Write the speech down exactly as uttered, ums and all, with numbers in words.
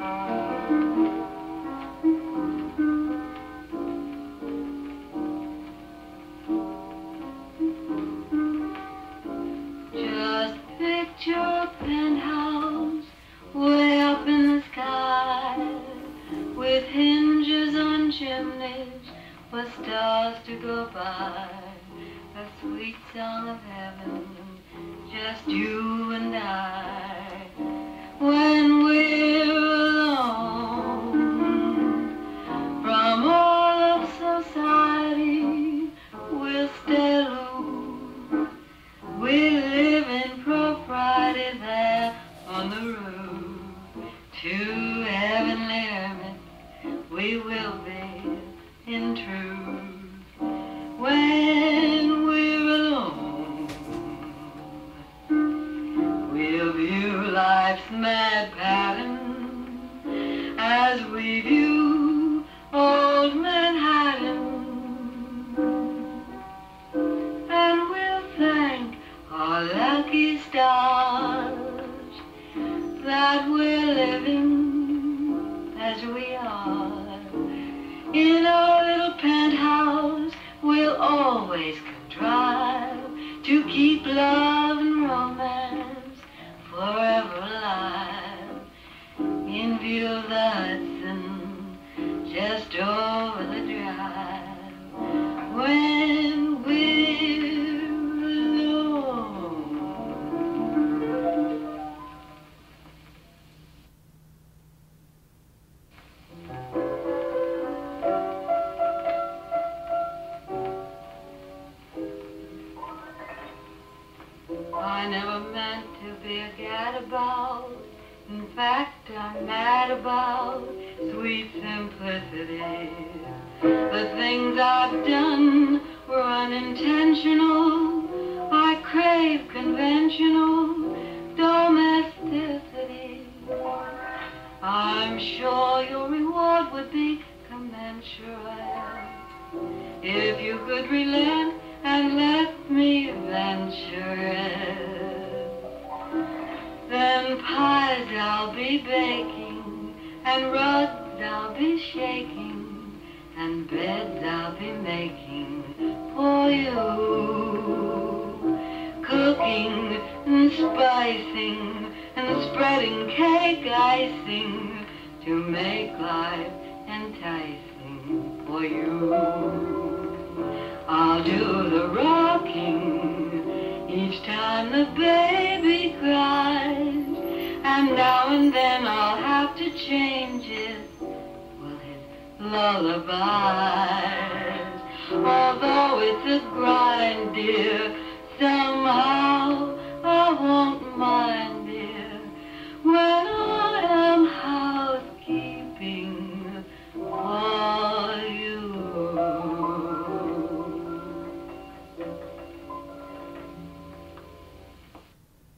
Just picture a penthouse way up in the sky, with hinges on chimneys for stars to go by. A sweet song of heaven, just you and I. When we're alone from all of society, we'll stay aloof. We live in propriety there on the roof. To heavenly hermit we will be in truth. When we're alone, we'll view life's mad pattern as we view old Manhattan, and we'll thank our lucky stars that we're living as we are. In our little penthouse we'll always contrive to keep love and romance forever alive. In view of the Hudson, just over the drive. When we're alone. I never meant to be a gadabout. In fact, I'm mad about sweet simplicity. The things I've done were unintentional. I crave conventional domesticity. I'm sure your reward would be commensurate if you could relent and let me venture it. Then pies I'll be baking, and rugs I'll be shaking, and beds I'll be making for you. Cooking and spicing and spreading cake icing to make life enticing for you. I'll do the rocking each time the baby cries, and now and then I'll have to change it with his lullabies. Although it's a grind, dear, somehow